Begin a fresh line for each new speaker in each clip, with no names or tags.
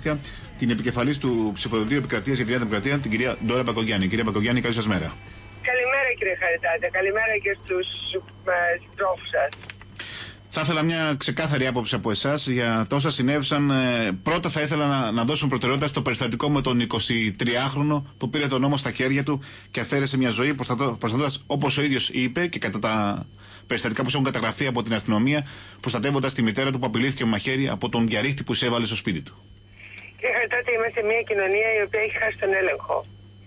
υποδέχτηκα την επικεφαλής του Ψηφοδελτίου Επικρατείας για τη Νέα Δημοκρατία, την κυρία Ντόρα Μπακογιάννη. Κυρία Μπακογιάννη, καλή σας μέρα.
Καλημέρα κύριε Χαριτάτε, καλημέρα και στους συντρόφους σας.
Θα ήθελα μια ξεκάθαρη άποψη από εσάς για τα όσα συνέβησαν. Πρώτα θα ήθελα να δώσουν προτεραιότητα στο περιστατικό με τον 23χρονο που πήρε τον νόμο στα χέρια του και αφαίρεσε μια ζωή, προστατεύοντας, όπως ο ίδιος είπε και κατά τα περιστατικά που έχουν καταγραφεί από την αστυνομία, προστατεύοντας τη μητέρα του που απειλήθηκε με μαχαίρι από τον διαρρήχτη που εισέβαλε στο σπίτι του.
Κύριε Χαριτάτε, είμαστε μια κοινωνία η οποία έχει χάσει τον έλεγχο.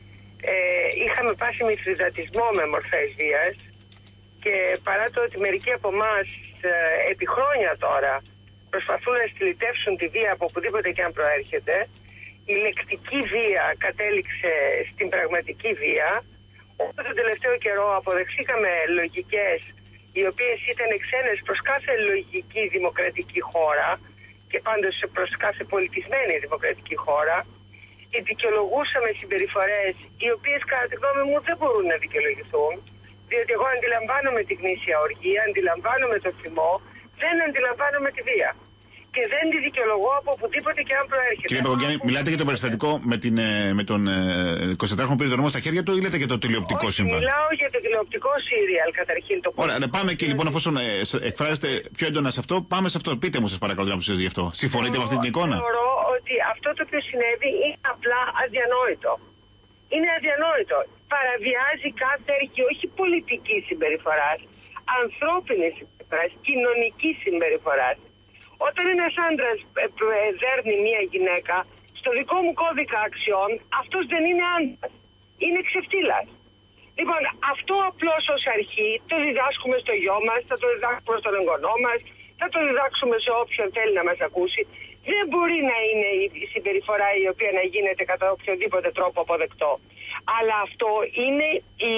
Είχαμε πάσει μυθριδατισμό με μορφές βίας και παρά το ότι μερικοί από εμάς επί χρόνια τώρα προσπαθούν να στυλιτεύσουν τη βία από οπουδήποτε και αν προέρχεται, η λεκτική βία κατέληξε στην πραγματική βία. Οπότε τον τελευταίο καιρό αποδεχθήκαμε λογικές οι οποίες ήταν ξένες προς κάθε λογική δημοκρατική χώρα και πάντως προς κάθε πολιτισμένη δημοκρατική χώρα. Δικαιολογούσαμε συμπεριφορές οι οποίες κατά τη γνώμη μου δεν μπορούν να δικαιολογηθούν, διότι εγώ αντιλαμβάνομαι τη γνήσια οργή, αντιλαμβάνομαι το θυμό, δεν αντιλαμβάνομαι τη βία. Και δεν τη δικαιολογώ από οπουδήποτε και αν προέρχεται.
Κύριε Παπαγιάννη, μιλάτε για το περιστατικό με τον 24χρονο που πήρε τον νόμο στα χέρια του ή λέτε για το τηλεοπτικό σύμβολο?
Μιλάω για το τηλεοπτικό σύριαλ καταρχήν.
Ωραία, πάμε εκεί λοιπόν, αφού εκφράζεστε πιο έντονα σε αυτό, πάμε σε αυτό. Πείτε μου, σας παρακαλώ, να αποφασίσετε γι' αυτό. Συμφωνείτε με αυτή την εικόνα?
Θεωρώ ότι αυτό το οποίο συνέβη είναι απλά αδιανόητο. Είναι αδιανόητο. Παραβιάζει κάθε αρχή, όχι πολιτική συμπεριφορά, ανθρώπινη συμπεριφορά, κοινωνική συμπεριφορά. Όταν ένας άντρας δέρνει μία γυναίκα, στο δικό μου κώδικα αξιών, αυτός δεν είναι άντρας. Είναι ξεφτύλας. Λοιπόν, αυτό απλώς ως αρχή το διδάσκουμε στο γιο μας, θα το διδάξουμε στον εγγονό μας, θα το διδάξουμε σε όποιον θέλει να μας ακούσει. Δεν μπορεί να είναι η συμπεριφορά η οποία να γίνεται κατά οποιοδήποτε τρόπο αποδεκτό. Αλλά αυτό είναι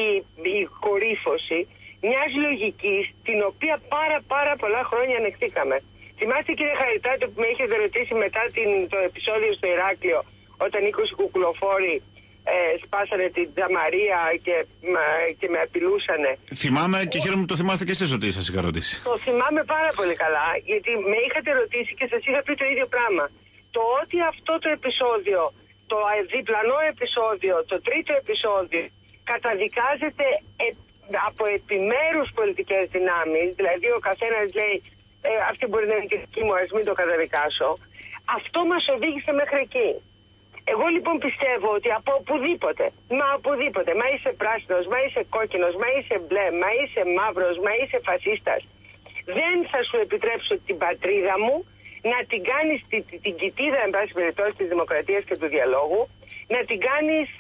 η κορύφωση μιας λογικής την οποία πάρα πολλά χρόνια ανεχθήκαμε. Θυμάστε κύριε Χαριτάτε που με είχετε ρωτήσει μετά το επεισόδιο στο Ηράκλειο όταν 20 κουκουλοφόροι σπάσανε την τζαμαρία και με απειλούσανε.
Θυμάμαι και χαίρομαι που το θυμάστε και εσείς ότι σας είχα ρωτήσει.
Το θυμάμαι πάρα πολύ καλά γιατί με είχατε ρωτήσει και σας είχα πει το ίδιο πράγμα. Το ότι αυτό το επεισόδιο, το διπλανό επεισόδιο, το τρίτο επεισόδιο καταδικάζεται από επιμέρους πολιτικές δυνάμεις, δηλαδή ο καθένας λέει αυτή μπορεί να είναι και δική μου, ας μην το καταδικάσω. Αυτό μας οδήγησε μέχρι εκεί. Εγώ λοιπόν πιστεύω ότι από οπουδήποτε, μα είσαι πράσινος, μα είσαι κόκκινος, μα είσαι μπλε, μα είσαι μαύρος, μα είσαι φασίστας, δεν θα σου επιτρέψω την πατρίδα μου να την κάνεις την κοιτίδα, εν πάση περιπτώσει, της δημοκρατίας και του διαλόγου, να την κάνεις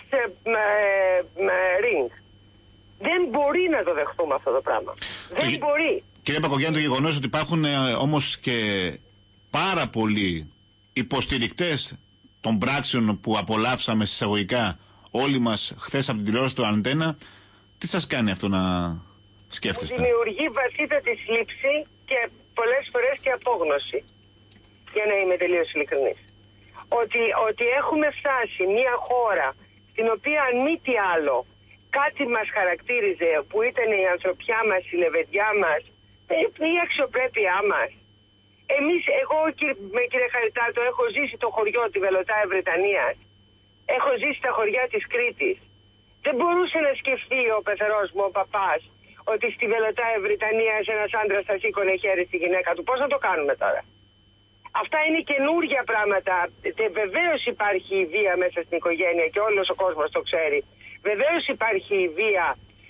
ring. Δεν μπορεί να το δεχτούμε αυτό το πράγμα. Δεν μπορεί.
Κύριε Πακογιάννη, το γεγονός ότι υπάρχουν όμως και πάρα πολλοί υποστηρικτές των πράξεων που απολαύσαμε εισαγωγικά όλοι μας χθες από την τηλεόραση του Αντένα, τι σας κάνει αυτό να σκέφτεστε?
Δημιουργεί βαθύτατη θλίψη και πολλές φορές και απόγνωση, για να είμαι τελείως ειλικρινής. Ότι έχουμε φτάσει μια χώρα στην οποία αν μη τι άλλο κάτι μας χαρακτήριζε, που ήταν η ανθρωπιά μας, η λεβεδιά μας, η αξιοπρέπειά μας. Εγώ κύριε Χαριτάτο έχω ζήσει το χωριό τη Βελωτάε Βρετανίας. Έχω ζήσει τα χωριά της Κρήτης. Δεν μπορούσε να σκεφτεί ο πεθερός μου ο παπάς ότι στη Βελωτάε Βρετανίας ένας άντρας θα σήκωνε χέρι στη γυναίκα του. Πώς να το κάνουμε τώρα? Αυτά είναι καινούργια πράγματα. Βεβαίως υπάρχει η βία μέσα στην οικογένεια και όλος ο κόσμος το ξέρει. Βεβαίως υπάρχει η βία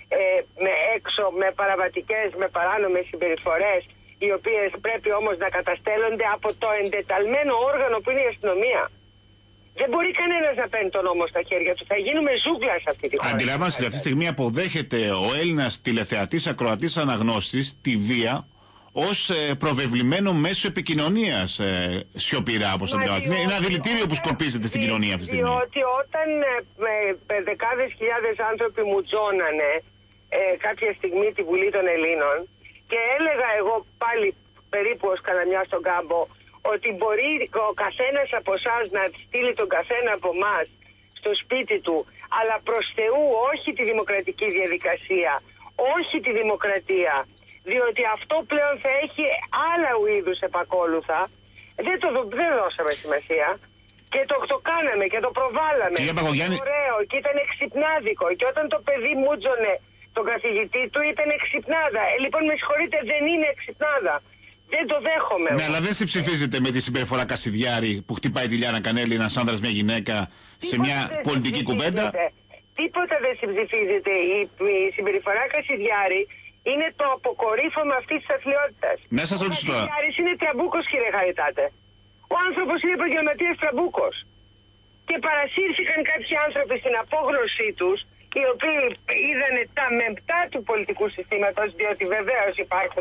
έξω με παραβατικές, με παράνομες συμπεριφορές, οι οποίες πρέπει όμως να καταστέλλονται από το εντεταλμένο όργανο που είναι η αστυνομία. Δεν μπορεί κανένας να παίρνει τον νόμο στα χέρια του. Θα γίνουμε ζούγκλα σε αυτή τη χώρα.
Αντιλαμβάνεστε, αυτή τη στιγμή αποδέχεται ο Έλληνας τηλεθεατής, ακροατής, αναγνώστης τη βία ως προβεβλημένο μέσο επικοινωνίας σιωπηρά, όπως αντιλαμβάνεστε. Είναι ένα δηλητήριο που σκορπίζεται στην κοινωνία αυτή τη στιγμή.
Διότι όταν δεκάδες χιλιάδες άνθρωποι μου τζώνανε κάποια στιγμή τη Βουλή των Ελλήνων και έλεγα εγώ πάλι περίπου ως καναμιά στον κάμπο ότι μπορεί ο καθένας από εσάς να στείλει τον καθένα από εμάς στο σπίτι του, αλλά προς Θεού όχι τη δημοκρατική διαδικασία, όχι τη δημοκρατία, διότι αυτό πλέον θα έχει άλλα είδους επακόλουθα. Δεν δώσαμε σημασία. Και το κάναμε και το προβάλαμε. Ωραίο, και ήταν εξυπνάδικο. Και όταν το παιδί μούτζωνε τον καθηγητή του, ήταν εξυπνάδα. Λοιπόν, με συγχωρείτε, δεν είναι εξυπνάδα. Δεν το δέχομαι.
Ναι, αλλά δεν συμψηφίζεται με τη συμπεριφορά Κασιδιάρη που χτυπάει τη Λιάνα Κανέλη, ένας άνδρας, μια γυναίκα, σε μια πολιτική κουβέντα.
Τίποτα δεν συμψηφίζεται. Η συμπεριφορά Κασιδιάρη είναι το αποκορύφωμα αυτής της αθλειότητας.
Ναι, σας ρωτήσω τώρα.
Ο Κασιδιάρης είναι τραμπούκος, κύριε Χαριτάτε. Ο άνθρωπος είναι επαγγελματίας τραμπούκος. Και παρασύρθηκαν κάποιοι άνθρωποι στην απόγνωσή τους, οι οποίοι είδαν τα μεμπτά του πολιτικού συστήματος, διότι βεβαίως υπάρχουν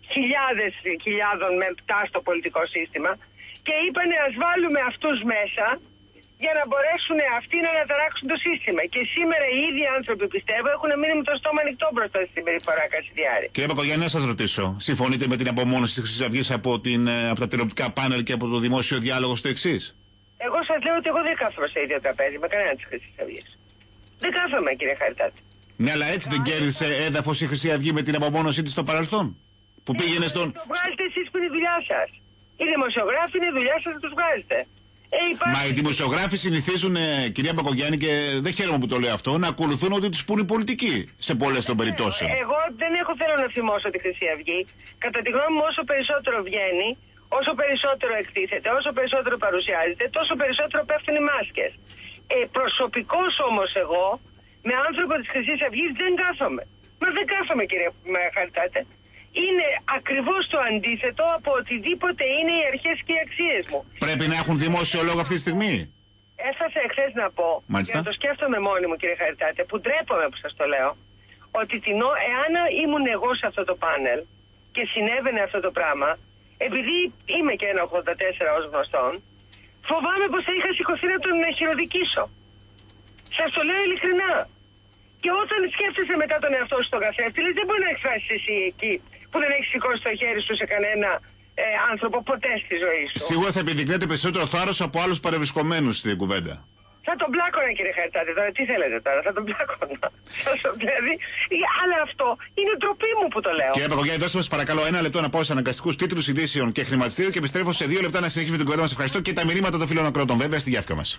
χιλιάδων μεμπτά στο πολιτικό σύστημα, και είπανε ας βάλουμε αυτούς μέσα για να μπορέσουν αυτοί να αναταράξουν το σύστημα. Και σήμερα οι ίδιοι άνθρωποι, πιστεύω, έχουν μείνει με το στόμα ανοιχτό μπροστά στη συμπεριφορά Κασιδιάρη.
Κύριε Μπακογιάννη, να σας ρωτήσω, συμφωνείτε με την απομόνωση της Χρυσής Αυγής από τα τηλεοπτικά πάνελ και από το δημόσιο διάλογο στο εξής?
Εγώ σας λέω ότι εγώ δεν κάθομαι σε ίδιο τραπέζι με κανένα της Χρυσής Αυγής. Δεν κάθομαι, κύριε Χαριτάτη.
Ναι, αλλά έτσι δεν κέρδισε έδαφος η Χρυσή Αυγή με την απομόνωσή της στο παρελθόν? Που πήγαινε στον.
Το βγάλετε εσείς που είναι η δουλειά σας. Οι δημοσιογράφοι είναι η δουλειά σας να τους βγάζετε.
Μα οι δημοσιογράφοι συνηθίζουν, κυρία Μπακογιάννη, και δεν χαίρομαι που το λέω αυτό, να ακολουθούν ό,τι τους πούν οι πολιτικοί σε πολλές των περιπτώσεων.
Εγώ δεν θέλω να θυμώσω τη Χρυσή Αυγή. Κατά τη γνώμη μου, όσο περισσότερο βγαίνει, όσο περισσότερο εκτίθεται, όσο περισσότερο παρουσιάζεται, τόσο περισσότερο πέφτουν οι μάσκες. Προσωπικώς όμως εγώ, με άνθρωπο της Χρυσής Αυγής δεν κάθομαι. Μα δεν κάθομαι, κύριε Χαριτάτε. Είναι ακριβώς το αντίθετο από οτιδήποτε είναι οι αρχές και οι αξίες μου.
Πρέπει να έχουν δημόσιο λόγο αυτή τη στιγμή.
Έφτασα εχθές να πω,
Μάλιστα.
και να το σκέφτομαι μόνη μου, κύριε Χαριτάτε, που ντρέπομαι που σας το λέω, ότι εάν ήμουν εγώ σε αυτό το πάνελ και συνέβαινε αυτό το πράγμα, επειδή είμαι και 1,84 ως γνωστόν, φοβάμαι πως θα είχα σηκωθεί να τον χειροδικήσω. Σας το λέω ειλικρινά. Και όταν σκέφτεσαι μετά τον εαυτό σου στον καθρέφτη, λες, δεν μπορεί να εκφράσεις εσύ εκεί που δεν έχεις σηκώσει το χέρι σου σε κανένα άνθρωπο ποτέ στη ζωή σου.
Σίγουρα θα επιδεικνύεται περισσότερο θάρρος από άλλους παρευρισκομένους στην κουβέντα.
Θα τον πλάκωνα, κύριε Χαριτάτη, τώρα τι θέλετε τώρα, θα τον πλάκωνα. Δηλαδή, αλλά αυτό είναι ντροπή μου που το λέω.
Κύριε Μπακογιάννη, δώστε μας παρακαλώ ένα λεπτό να πάω σε αναγκαστικούς τίτλους ειδήσεων και χρηματιστήριο και επιστρέφω σε 2 λεπτά να συνεχίσουμε την κουβέντα μας. Ευχαριστώ και τα μηνύματα των φίλων ακροατών, βέβαια, στη διάφυκα μας.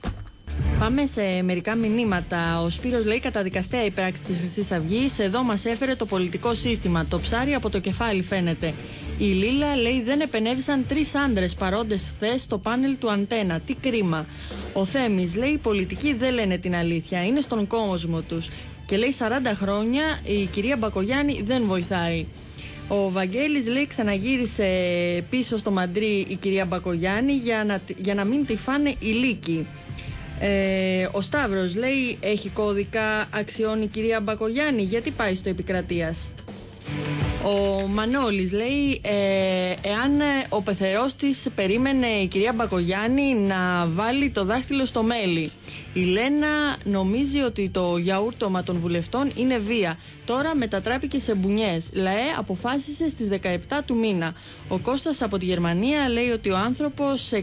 Πάμε σε μερικά μηνύματα. Ο Σπύρος λέει: καταδικαστέα η πράξη της Χρυσής Αυγής. Εδώ μας έφερε το πολιτικό σύστημα. Το ψάρι από το κεφάλι φαίνεται. Η Λίλα λέει: δεν επενέβησαν 3 άντρες παρόντες χθες στο πάνελ του Αντένα. Τι κρίμα. Ο Θέμης λέει: οι πολιτικοί δεν λένε την αλήθεια. Είναι στον κόσμο τους. Και λέει: 40 χρόνια η κυρία Μπακογιάννη δεν βοηθάει. Ο Βαγγέλης λέει: ξαναγύρισε πίσω στο Μαντρί η κυρία Μπακογιάννη για να μην τη φάνε οι λύκοι. Ο Σταύρος λέει: έχει κώδικα αξιών η κυρία Μπακογιάννη, γιατί πάει στο Επικρατείας. Ο Μανώλης λέει: εάν ο πεθερός της περίμενε η κυρία Μπακογιάννη να βάλει το δάχτυλο στο μέλι. Η Λένα νομίζει ότι το γιαούρτωμα των βουλευτών είναι βία. Τώρα μετατράπηκε σε μπουνιές. ΛΑΕ αποφάσισε στις 17 του μήνα. Ο Κώστας από τη Γερμανία λέει ότι ο άνθρωπος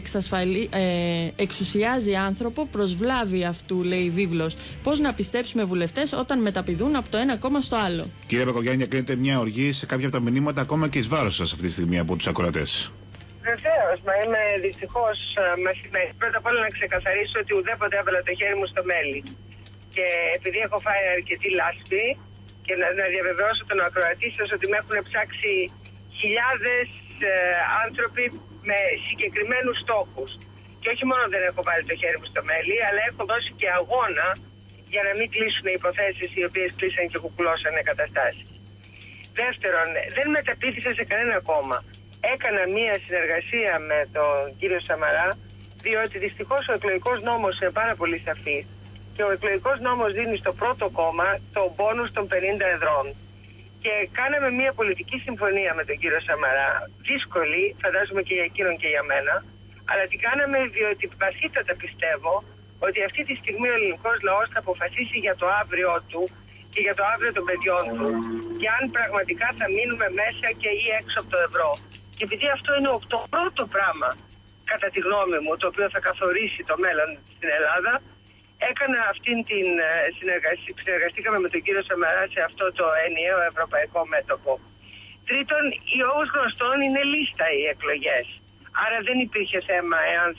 εξουσιάζει άνθρωπο, προσβλάβει αυτού, λέει βίβλος. Πώς να πιστέψουμε βουλευτές όταν μεταπηδούν από το ένα κόμμα στο άλλο.
Κύριε Μπακογιάννη, κρίνεται μια οργή σε κάποια από τα μηνύματα, ακόμα και εις βάρος σας αυτή τη στιγμή από τους ακροατές.
Βεβαίως, μα είμαι δυστυχώς μαθημένη. Πρώτα απ' όλα να ξεκαθαρίσω ότι ουδέποτε έβαλα το χέρι μου στο μέλι. Και επειδή έχω φάει αρκετή λάσπη, και να διαβεβαιώσω τον ακροατή σας ότι με έχουν ψάξει χιλιάδες άνθρωποι με συγκεκριμένους στόχους. Και όχι μόνο δεν έχω βάλει το χέρι μου στο μέλι, αλλά έχω δώσει και αγώνα για να μην κλείσουν οι υποθέσεις οι οποίες κλείσαν και κουκουλώσανε καταστάσεις. Δεύτερον, δεν μεταπίθυσα σε κανένα κόμμα. Έκανα μία συνεργασία με τον κύριο Σαμαρά, διότι δυστυχώς ο εκλογικός νόμος είναι πάρα πολύ σαφής και ο εκλογικός νόμος δίνει στο πρώτο κόμμα το μπόνους των 50 εδρών. Και κάναμε μία πολιτική συμφωνία με τον κύριο Σαμαρά, δύσκολη, φαντάζομαι και για εκείνον και για μένα, αλλά την κάναμε διότι βαθύτατα πιστεύω ότι αυτή τη στιγμή ο ελληνικός λαός θα αποφασίσει για το αύριο του και για το αύριο των παιδιών του και αν πραγματικά θα μείνουμε μέσα και ή έξω από το ευρώ. Και επειδή αυτό είναι το πρώτο πράγμα, κατά τη γνώμη μου, το οποίο θα καθορίσει το μέλλον στην Ελλάδα, έκανα αυτήν την συνεργαστήκαμε με τον κύριο Σαμαρά σε αυτό το ενιαίο ευρωπαϊκό μέτωπο. Τρίτον, όπως γνωστόν είναι λίστα οι εκλογές. Άρα δεν υπήρχε θέμα εάν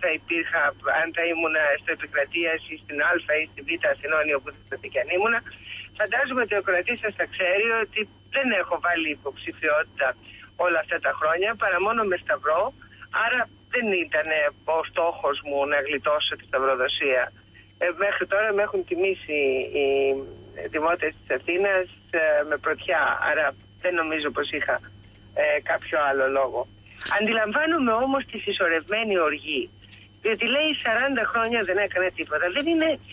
αν θα ήμουν στο Επικρατείας ή στην Α ή στη Β Αθηνών ή οπουδήποτε και αν ήμουν. Φαντάζομαι ότι ο κρατής σας θα ξέρει ότι δεν έχω βάλει υποψηφιότητα όλα αυτά τα χρόνια, παρά μόνο με σταυρό. Άρα δεν ήταν ο στόχος μου να γλιτώσω τη σταυροδοσία. Μέχρι τώρα με έχουν τιμήσει οι δημότες της Αθήνας με πρωτιά, άρα δεν νομίζω πως είχα κάποιο άλλο λόγο. Αντιλαμβάνομαι όμως τη συσσωρευμένη οργή, διότι λέει 40 χρόνια δεν έκανε τίποτα. Δεν είναι έτσι.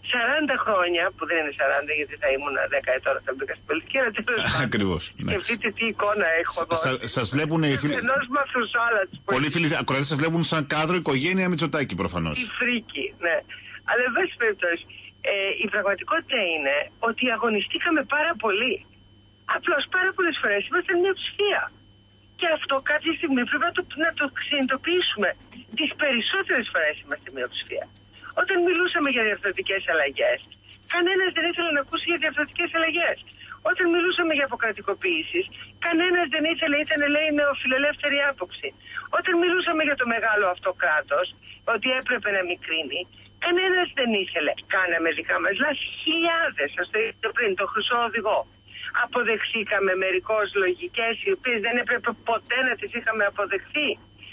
40 χρόνια, που δεν είναι 40 γιατί θα ήμουν 10 ετών θα μπήκα στην πολιτική, αλλά τέλος πάντων.
Ακριβώς.
Σκεφτείτε τι εικόνα έχω δώσει.
Σας βλέπουν οι φίλοι.
Ενός Μαθουσάλα της πολιτικής.
Πολλοί φίλοι ακροατές σας βλέπουν σαν κάδρο οικογένεια Μητσοτάκη προφανώς.
Η φρίκη, ναι. Αλλά εν πάση περιπτώσει, η πραγματικότητα είναι ότι αγωνιστήκαμε πάρα πολύ. Απλώς πάρα πολλές φορές ήμασταν μειοψηφία. Και αυτό κάποια στιγμή πρέπει να το συνειδητοποιήσουμε. Τις περισσότερες φορές είμαστε μειοψηφία. Όταν μιλούσαμε για διαρθρωτικές αλλαγές, κανένας δεν ήθελε να ακούσει για διαρθρωτικές αλλαγές. Όταν μιλούσαμε για αποκρατικοποίησεις, κανένας δεν ήθελε, ήταν λέει νεοφιλελεύθερη άποψη. Όταν μιλούσαμε για το μεγάλο αυτό κράτος, ότι έπρεπε να μικρύνει, κανένας δεν ήθελε. Κάναμε δικά μας λάθη, χιλιάδες, σας το είπα πριν, το χρυσό οδηγό. Αποδεχθήκαμε μερικώς λογικές, οι οποίες δεν έπρεπε ποτέ να τις είχαμε αποδεχθεί.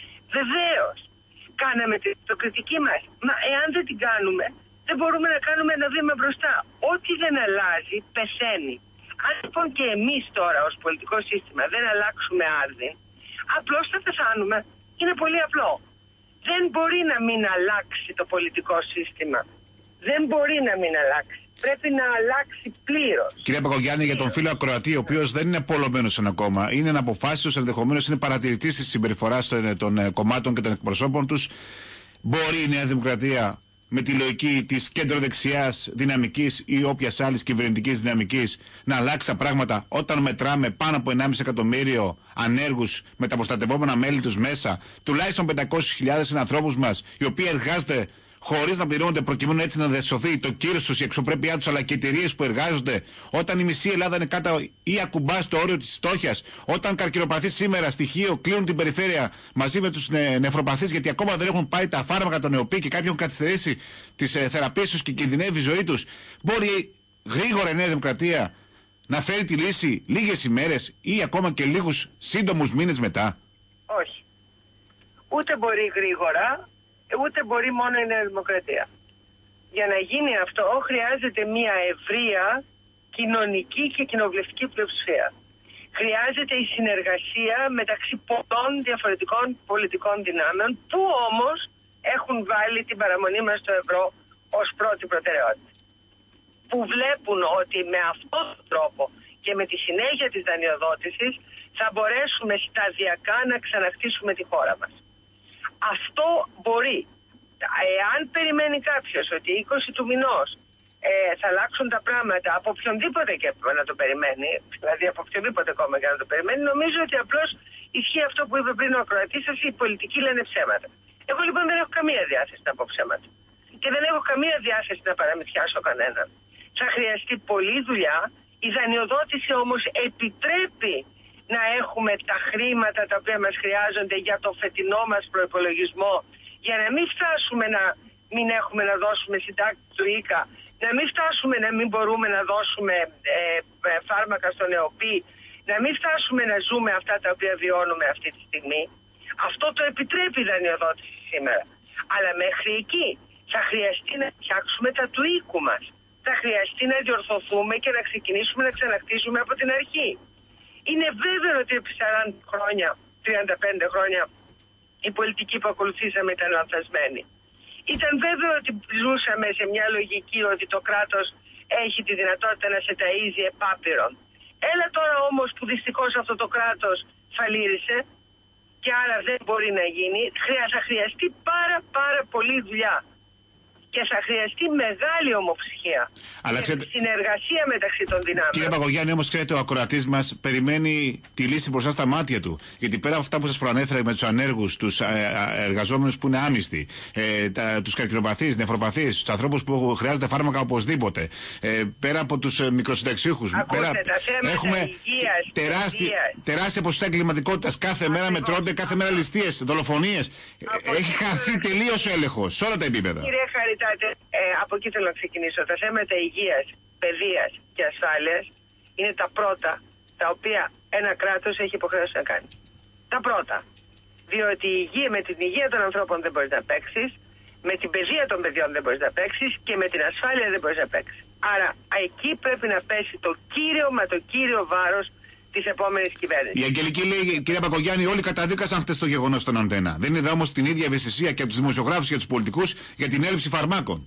Βεβαίως. Κάναμε την κριτική μας. Μα εάν δεν την κάνουμε, δεν μπορούμε να κάνουμε ένα βήμα μπροστά. Ό,τι δεν αλλάζει, πεθαίνει. Αν λοιπόν και εμείς τώρα ως πολιτικό σύστημα δεν αλλάξουμε άρδιν, απλώς θα πεθάνουμε. Είναι πολύ απλό. Δεν μπορεί να μην αλλάξει το πολιτικό σύστημα. Δεν μπορεί να μην αλλάξει. Πρέπει να αλλάξει πλήρως.
Κύριε Πακογιάννη, για τον φίλο ακροατή, ο οποίος δεν είναι πολλωμένος σε ένα κόμμα, είναι αναποφάσιστος, ενδεχομένως είναι παρατηρητής της συμπεριφοράς των κομμάτων και των εκπροσώπων τους, μπορεί η Νέα Δημοκρατία με τη λογική της κέντρο-δεξιάς δυναμικής ή όποιας άλλης κυβερνητικής δυναμικής να αλλάξει τα πράγματα όταν μετράμε πάνω από 1,5 εκατομμύριο ανέργους με τα προστατευόμενα μέλη τους μέσα, τουλάχιστον 500.000 ανθρώπους μας οι οποίοι εργάζονται χωρίς να πληρώνονται προκειμένου έτσι να δεσσωθεί το κύρος τους, η αξιοπρέπειά τους, αλλά και οι εταιρείες που εργάζονται, όταν η μισή Ελλάδα είναι κάτω ή ακουμπά στο όριο της φτώχειας, όταν καρκινοπαθείς σήμερα στοιχείο κλείνουν την περιφέρεια μαζί με τους νεφροπαθείς γιατί ακόμα δεν έχουν πάρει τα φάρμακα των ΕΟΠΗ και κάποιοι έχουν καθυστερήσει τις θεραπείες τους και κινδυνεύει η ζωή τους, μπορεί γρήγορα η Νέα Δημοκρατία να φέρει τη λύση λίγες ημέρες ή ακόμα και λίγους σύντομους μήνες μετά?
Όχι. Ούτε μπορεί γρήγορα, ούτε μπορεί μόνο η Νέα Δημοκρατία. Για να γίνει αυτό χρειάζεται μια ευρεία κοινωνική και κοινοβουλευτική πλειοψηφία. Χρειάζεται η συνεργασία μεταξύ πολλών διαφορετικών πολιτικών δυνάμεων που όμως έχουν βάλει την παραμονή μας στο ευρώ ως πρώτη προτεραιότητα. Που βλέπουν ότι με αυτόν τον τρόπο και με τη συνέχεια της δανειοδότησης θα μπορέσουμε σταδιακά να ξαναχτίσουμε τη χώρα μας. Αυτό μπορεί. Εάν περιμένει κάποιος ότι 20 του μηνός θα αλλάξουν τα πράγματα από οποιονδήποτε και να το περιμένει, δηλαδή από οποιοδήποτε κόμμα και να το περιμένει, νομίζω ότι απλώς ισχύει αυτό που είπε πριν ο ακροατής σας, οι πολιτικοί λένε ψέματα. Εγώ λοιπόν δεν έχω καμία διάθεση να πω ψέματα. Και δεν έχω καμία διάθεση να παραμυθιάσω κανέναν. Θα χρειαστεί πολλή δουλειά. Η δανειοδότηση όμως επιτρέπει να έχουμε τα χρήματα τα οποία μας χρειάζονται για το φετινό μας προϋπολογισμό, για να μην φτάσουμε να μην έχουμε να δώσουμε συντάξεις του ΙΚΑ, να μην φτάσουμε να μην μπορούμε να δώσουμε φάρμακα στον ΕΟΠΗ, να μην φτάσουμε να ζούμε αυτά τα οποία βιώνουμε αυτή τη στιγμή. Αυτό το επιτρέπει η δανειοδότηση σήμερα. Αλλά μέχρι εκεί θα χρειαστεί να φτιάξουμε τα του οίκου μας. Θα χρειαστεί να διορθωθούμε και να ξεκινήσουμε να ξαναχτίσουμε από την αρχή. Είναι βέβαιο ότι επί 40 χρόνια, 35 χρόνια, η πολιτική που ακολουθήσαμε ήταν λανθασμένη. Ήταν βέβαιο ότι ζούσαμε σε μια λογική ότι το κράτος έχει τη δυνατότητα να σε ταΐζει επάπειρον. Έλα τώρα όμως που δυστυχώς αυτό το κράτος φαλήρισε και άρα δεν μπορεί να γίνει, θα χρειαστεί πάρα πολύ δουλειά. Και θα χρειαστεί μεγάλη ομοψυχία.
Αλλά
και συνεργασία μεταξύ των δυνάμεων.
Κύριε Παπαγιάννη, όμως ξέρετε, ο ακροατής μας περιμένει τη λύση μπροστά στα μάτια του. Γιατί πέρα από αυτά που σας προανέφερα με τους ανέργους, τους εργαζόμενους που είναι άμυστοι, τους καρκινοπαθείς, νεφροπαθείς, τους ανθρώπους που χρειάζεται φάρμακα οπωσδήποτε, πέρα από τους μικροσυνταξιούχους, έχουμε τεράστια ποσοστά εγκληματικότητας. Κάθε μέρα μετρώνται, κάθε μέρα ληστείες, δολοφονίες. Έχει χαθεί τελείως ο έλεγχος σε όλα τα επίπεδα.
Κύριε Χαριτάτε, από εκεί θέλω να ξεκινήσω. Τα θέματα υγείας, παιδείας και ασφάλειας είναι τα πρώτα τα οποία ένα κράτος έχει υποχρέωση να κάνει. Τα πρώτα. Διότι με την υγεία των ανθρώπων δεν μπορείς να παίξεις, με την παιδεία των παιδιών δεν μπορείς να παίξεις και με την ασφάλεια δεν μπορείς να παίξεις. Άρα εκεί πρέπει να πέσει το κύριο βάρος της επόμενης κυβέρνησης.
Η Αγγελική λέει, κυρία Πακογιάννη, όλοι καταδίκασαν χτες το γεγονός στον Αντένα. Δεν είδα όμως την ίδια ευαισθησία και από τους δημοσιογράφους και τους πολιτικούς για την έλλειψη φαρμάκων.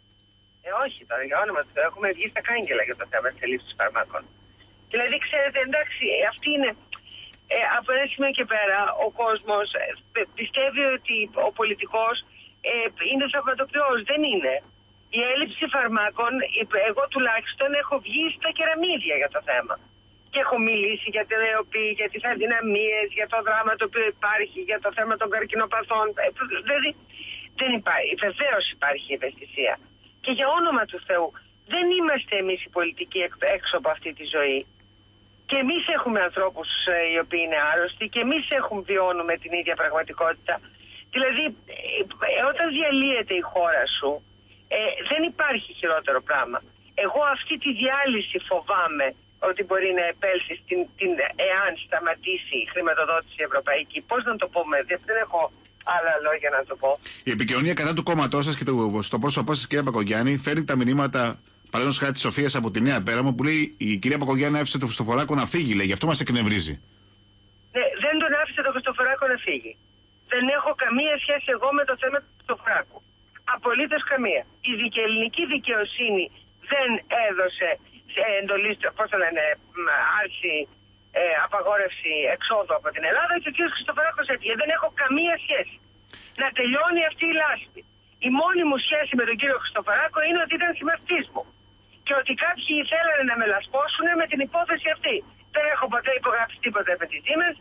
Όχι τώρα, για όνομα του Θεού, έχουμε βγει στα κάγκελα για το θέμα της έλλειψης φαρμάκων. Δηλαδή, ξέρετε, εντάξει, αυτή είναι. Από ένα σημείο και πέρα, ο κόσμος πιστεύει ότι ο πολιτικός είναι θαυματοποιός. Δεν είναι. Η έλλειψη φαρμάκων, εγώ τουλάχιστον έχω βγει στα κεραμίδια για το θέμα. Και έχω μιλήσει για την ΕΟΠΗ, για τις αδυναμίες, για το δράμα το οποίο υπάρχει, για το θέμα των καρκινοπαθών. Δηλαδή, δεν υπάρχει. Βεβαίως υπάρχει ευαισθησία. Και για όνομα του Θεού, δεν είμαστε εμείς οι πολιτικοί έξω από αυτή τη ζωή. Και εμείς έχουμε ανθρώπους οι οποίοι είναι άρρωστοι και εμείς βιώνουμε την ίδια πραγματικότητα. Δηλαδή, όταν διαλύεται η χώρα σου, δεν υπάρχει χειρότερο πράγμα. Εγώ αυτή τη διάλυση φοβάμαι ότι μπορεί να επέλθει εάν σταματήσει η χρηματοδότηση ευρωπαϊκή. Πώς να το πούμε, δεν έχω άλλα λόγια να το πω. Η
επικοινωνία κατά του κόμματός σας και στο πρόσωπό σας, κυρία Πακογιάννη, φέρνει τα μηνύματα, παραδείγματος χάρη της Σοφίας από τη Νέα Πέραμο, που λέει η κυρία Πακογιάννη άφησε τον Χριστοφοράκο να φύγει, λέει, γι' αυτό μας εκνευρίζει.
Ναι, δεν τον άφησε τον Χριστοφοράκο να φύγει. Δεν έχω καμία σχέση εγώ με το θέμα του Χριστοφοράκου. Απολύτως καμία. Η ελληνική δικαιοσύνη δεν έδωσε εντολή, πώς το λένε, άρση, απαγόρευση εξόδου από την Ελλάδα και ο κ. Χριστοφοράκος έφυγε. Δεν έχω καμία σχέση. Να τελειώνει αυτή η λάσπη. Η μόνη μου σχέση με τον κύριο Χριστοφοράκο είναι ότι ήταν συμμαθητής μου. Και ότι κάποιοι θέλανε να με λασπώσουν με την υπόθεση αυτή. Δεν έχω ποτέ υπογράψει τίποτα με τη Siemens,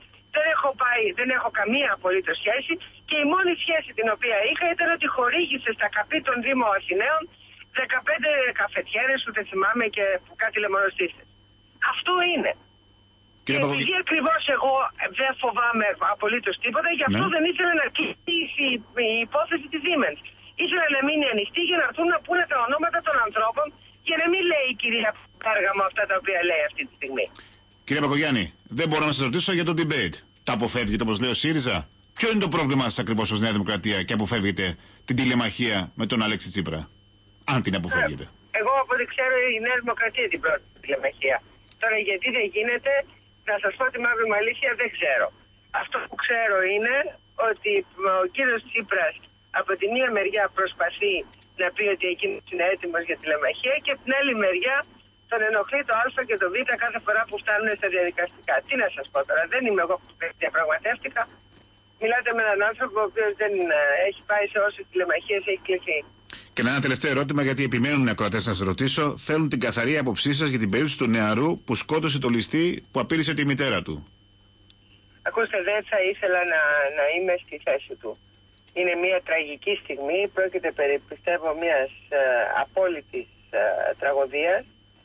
δεν έχω καμία απολύτως σχέση και η μόνη σχέση την οποία είχα ήταν ότι χορήγησε στα καπί των Δήμων Αθηναίων 15 καφετιέρες, ούτε θυμάμαι, και κάτι λεμονοστήσεις. Αυτό είναι. Και επειδή ακριβώς εγώ δεν φοβάμαι απολύτως τίποτα, γι' αυτό δεν ήθελα να κλείσει η υπόθεση της Siemens. Ήθελα να μείνει ανοιχτή για να έρθουν να πούνε τα ονόματα των ανθρώπων και να μην λέει η κυρία Πέργαμο αυτά τα οποία λέει αυτή τη στιγμή.
Κύριε Πακογιάννη, δεν μπορώ να σας ρωτήσω για το debate. Τα αποφεύγετε, όπως λέει ο ΣΥΡΙΖΑ? Ποιο είναι το πρόβλημά σας ακριβώς ως Νέα Δημοκρατία και αποφεύγετε την τηλεμαχία με τον Αλέξη Τσίπρα? Αν την αποφεύγετε.
Εγώ από ό,τι ξέρω η Νέα Δημοκρατία την πρώτη τηλεμαχία. Τώρα γιατί δεν γίνεται, να σας πω τη μαύρη μου αλήθεια, δεν ξέρω. Αυτό που ξέρω είναι ότι ο κύριος Τσίπρας από τη μία μεριά προσπαθεί να πει ότι εκείνος είναι έτοιμος για τηλεμαχία και από την άλλη μεριά τον ενοχλεί το Α και το Β κάθε φορά που φτάνουν στα διαδικαστικά. Τι να σας πω τώρα, δεν είμαι εγώ που διαπραγματεύτηκα. Μιλάτε με έναν άνθρωπο ο οποίος δεν έχει πάει σε όσες τηλεμαχίες έχει κληθεί.
Και ένα τελευταίο ερώτημα, γιατί επιμένουν οι ακροατές να σας ρωτήσω. Θέλουν την καθαρή άποψή σας για την περίπτωση του νεαρού που σκότωσε το ληστή που απείλησε τη μητέρα του.
Ακούστε, δεν θα ήθελα να είμαι στη θέση του. Είναι μια τραγική στιγμή, πρόκειται περί, πιστεύω, μιας απόλυτης τραγωδίας.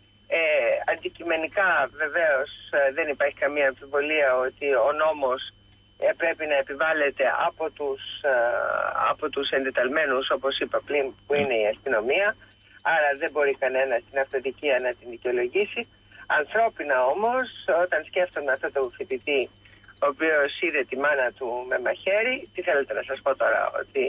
Αντικειμενικά βεβαίως δεν υπάρχει καμία αμφιβολία ότι ο νόμος πρέπει να επιβάλλεται από τους εντεταλμένους, όπως είπα πριν, που είναι η αστυνομία. Άρα δεν μπορεί κανένα στην αυτοδικία να την δικαιολογήσει. Ανθρώπινα όμως, όταν σκέφτομαι αυτό το φοιτητή ο οποίος είδε τη μάνα του με μαχαίρι, τι θέλετε να σας πω τώρα, ότι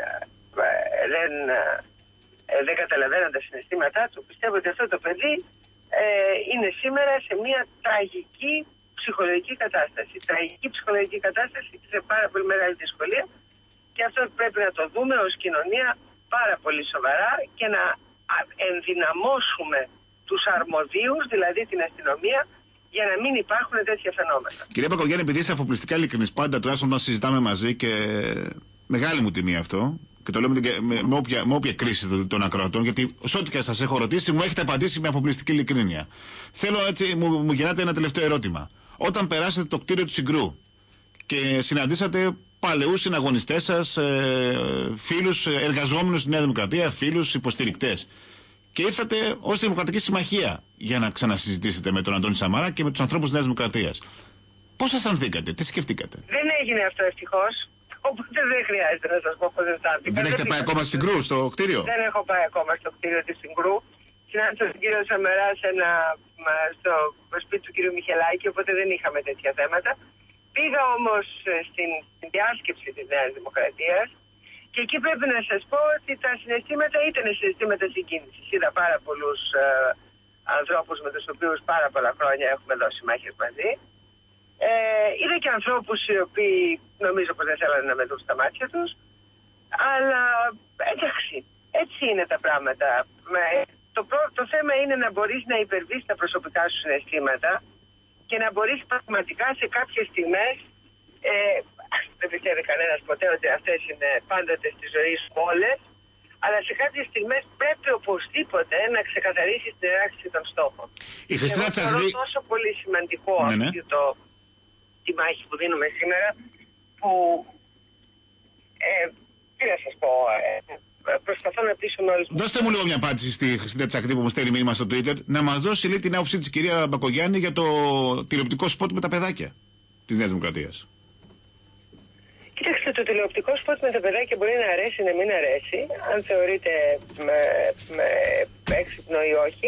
δεν καταλαβαίνω τα συναισθήματά του. Πιστεύω ότι αυτό το παιδί είναι σήμερα σε μια τραγική ψυχολογική κατάσταση. Τραγική ψυχολογική κατάσταση σε πάρα πολύ μεγάλη δυσκολία και αυτό πρέπει να το δούμε ως κοινωνία πάρα πολύ σοβαρά και να ενδυναμώσουμε τους αρμοδίους, δηλαδή την αστυνομία, για να μην υπάρχουν τέτοια φαινόμενα.
Κυρία Πακογιάννη, επειδή είστε αφοπλιστικά ειλικρινής πάντα, τουλάχιστον όταν συζητάμε μαζί, και μεγάλη μου τιμή αυτό, και το λέω με όποια κρίση των ακροατών, γιατί σε ό,τι και σας έχω ρωτήσει μου έχετε απαντήσει με αφοπλιστική ειλικρίνεια. Θέλω έτσι, μου γεννάτε ένα τελευταίο ερώτημα. Όταν περάσετε το κτίριο του Συγκρού και συναντήσατε παλαιούς συναγωνιστές σας, φίλους εργαζόμενους στη Νέα Δημοκρατία, φίλους υποστηρικτές, και ήρθατε ως Δημοκρατική Συμμαχία για να ξανασυζητήσετε με τον Αντώνη Σαμαρά και με τους ανθρώπους της Νέας Δημοκρατίας, πώς αισθανθήκατε, τι σκεφτήκατε?
Δεν έγινε αυτό ευτυχώς. Οπότε δεν χρειάζεται να σας πω πώς αισθάνθηκα.
Δεν έχετε πάει ακόμα στη Συγκρού, στο κτίριο?
Δεν έχω πάει ακόμα στο κτίριο της Συγκρού. Συνάντησα τον κύριο Σαμαρά στο σπίτι του κύριου Μιχελάκη, οπότε δεν είχαμε τέτοια θέματα. Πήγα όμως στην διάσκεψη της Νέας Δημοκρατίας και εκεί πρέπει να σας πω ότι τα συναισθήματα ήταν συναισθήματα συγκίνησης. Είδα πάρα πολλούς ανθρώπους με τους οποίους πάρα πολλά χρόνια έχουμε δώσει μάχες μαζί. Είδα και ανθρώπους οι οποίοι νομίζω πως δεν θέλανε να με δουν στα μάτια τους. Αλλά εντάξει, έτσι είναι τα πράγματα. Το θέμα είναι να μπορείς να υπερβείς τα προσωπικά σου συναισθήματα και να μπορείς πραγματικά σε κάποιες στιγμές, δεν πιστεύει κανένας ποτέ ότι αυτές είναι πάντοτε στη ζωή σου όλες, αλλά σε κάποιες στιγμές πρέπει οπωσδήποτε να ξεκαθαρίσεις την εράξηση των στόχων.
Η Χριστίνα Τσαγδί...
Είναι τόσο πολύ σημαντικό τη μάχη που δίνουμε σήμερα, που τι να σας πω, προσπαθώ να πείσουμε όλους.
Δώστε μου λίγο μια απάντηση στη Χριστίνα Τσακδί που μου στέλνει μήνυμα στο Twitter, να μας δώσει λίγο την άποψή της κυρία Μπακογιάννη για το τηλεοπτικό σποτ με τα παιδάκια της Νέας Δημοκρατίας.
Κοιτάξτε, το τηλεοπτικό σποτ με τα παιδάκια μπορεί να αρέσει, να μην αρέσει, αν θεωρείται έξυπνο ή όχι.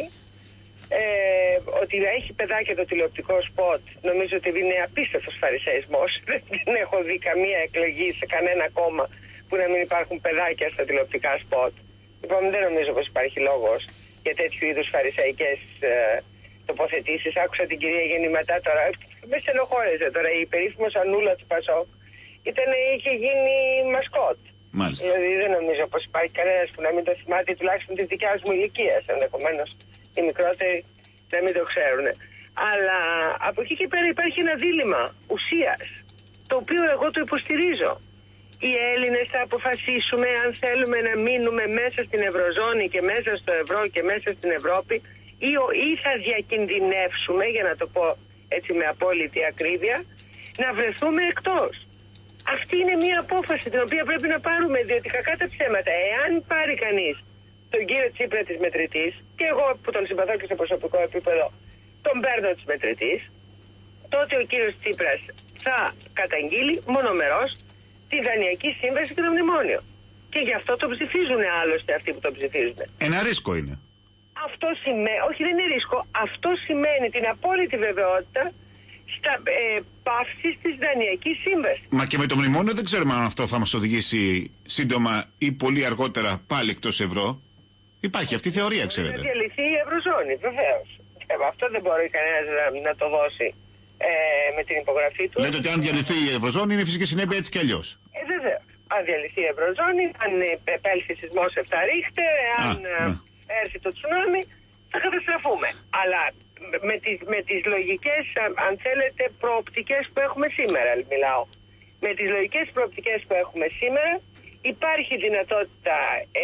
Ότι έχει παιδάκια το τηλεοπτικό σποτ, νομίζω ότι είναι απίστευτος φαρισαϊσμός. Δεν έχω δει καμία εκλογή σε κανένα κόμμα που να μην υπάρχουν παιδάκια στα τηλεοπτικά σποτ. Λοιπόν, δεν νομίζω πως υπάρχει λόγος για τέτοιου είδους φαρισαϊκές τοποθετήσεις. Άκουσα την κυρία Γεννηματά τώρα, με στενοχώρεζε τώρα, η περίφημος Ανούλα του Πασόκ είχε γίνει μασκότ.
Μάλιστα.
Δηλαδή δεν νομίζω πως υπάρχει κανένας που να μην το θυμάται, τουλάχιστον της δικιάς μου ηλικίας, ενδεχομένως οι μικρότεροι να μην το ξέρουν. Αλλά από εκεί και πέρα υπάρχει ένα δίλημμα ουσίας, το οποίο εγώ το υποστηρίζω. Οι Έλληνες θα αποφασίσουμε αν θέλουμε να μείνουμε μέσα στην Ευρωζώνη και μέσα στο ευρώ και μέσα στην Ευρώπη, ή θα διακινδυνεύσουμε, για να το πω έτσι με απόλυτη ακρίβεια, να βρεθούμε εκτός. Αυτή είναι μια απόφαση την οποία πρέπει να πάρουμε, διότι κακά τα ψέματα, εάν πάρει κανείς τον κύριο Τσίπρα της μετρητής, και εγώ που τον συμπαθώ και σε προσωπικό επίπεδο τον παίρνω της μετρητής, τότε ο κύριος Τσίπρας θα καταγγείλει μονομερός τη Δανειακή Σύμβαση και το Μνημόνιο. Και γι' αυτό το ψηφίζουν άλλωστε αυτοί που το ψηφίζουν.
Ένα ρίσκο είναι.
Αυτό σημαίνει, όχι δεν είναι ρίσκο, αυτό σημαίνει την απόλυτη βεβαιότητα στα παύσεις της Δανειακής Σύμβασης.
Μα και με το Μνημόνιο δεν ξέρουμε αν αυτό θα μας οδηγήσει σύντομα ή πολύ αργότερα πάλι εκτός ευρώ. Υπάρχει αυτή η θεωρία, ξέρετε.
Να διαλυθεί η Ευρωζώνη, βεβαίως. Αυτό δεν μπορεί κανένας να το δώσει με την υπογραφή του.
Λέτε ότι αν διαλυθεί η Ευρωζώνη είναι φυσική συνέπεια έτσι κι αλλιώς.
Βεβαίως. Αν διαλυθεί η Ευρωζώνη, αν επέλθει σεισμός 7 Ρίχτερ, αν έρθει το τσουνάμι, θα καταστραφούμε. Αλλά με τις λογικές, αν θέλετε, προοπτικές που έχουμε σήμερα, μιλάω. Με τις λογικές προοπτικές που έχουμε σήμερα, υπάρχει δυνατότητα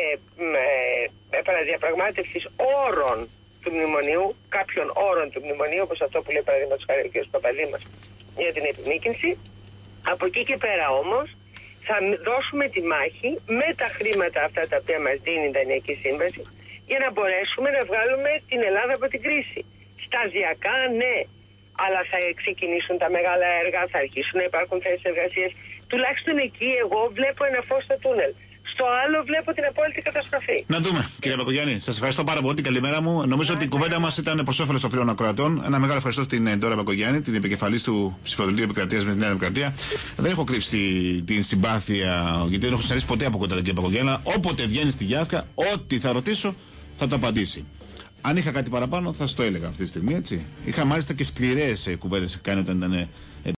επαναδιαπραγμάτευσης όρων του μνημονίου, κάποιων όρων του μνημονίου, όπως αυτό που λέει παραδείγματος χάρη ο κ. Παπαδήμας για την επιμήκυνση. Από εκεί και πέρα όμως θα δώσουμε τη μάχη με τα χρήματα αυτά τα οποία μας δίνει η Δανειακή Σύμβαση για να μπορέσουμε να βγάλουμε την Ελλάδα από την κρίση. Σταδιακά ναι, αλλά θα ξεκινήσουν τα μεγάλα έργα, θα αρχίσουν να υπάρχουν θέσεις εργασίας. Τουλάχιστον εκεί εγώ βλέπω ένα φως στο τούνελ. Στο άλλο βλέπω την απόλυτη καταστροφή. Να
δούμε, κύριε Μπακογιάννη. Σας ευχαριστώ πάρα πολύ. Την καλημέρα μου. Νομίζω ότι η κουβέντα μας ήταν προς όφελος των φίλων ακροατών. Ένα μεγάλο ευχαριστώ στην Ντόρα Μπακογιάννη, την επικεφαλής του Ψηφοδελτίου Επικρατείας με τη Νέα Δημοκρατία. Δεν έχω κρύψει την συμπάθεια, γιατί δεν έχω συναντήσει ποτέ από κοντά την κυρία Μπακογιάννη. Όποτε βγαίνει στη Γιάφκα, ό,τι θα ρωτήσω θα το απαντήσει. Αν είχα κάτι παραπάνω θα σας το έλεγα αυτή τη στιγμή, έτσι. Είχα μάλιστα και σκληρές κουβέντες κάνει όταν ήταν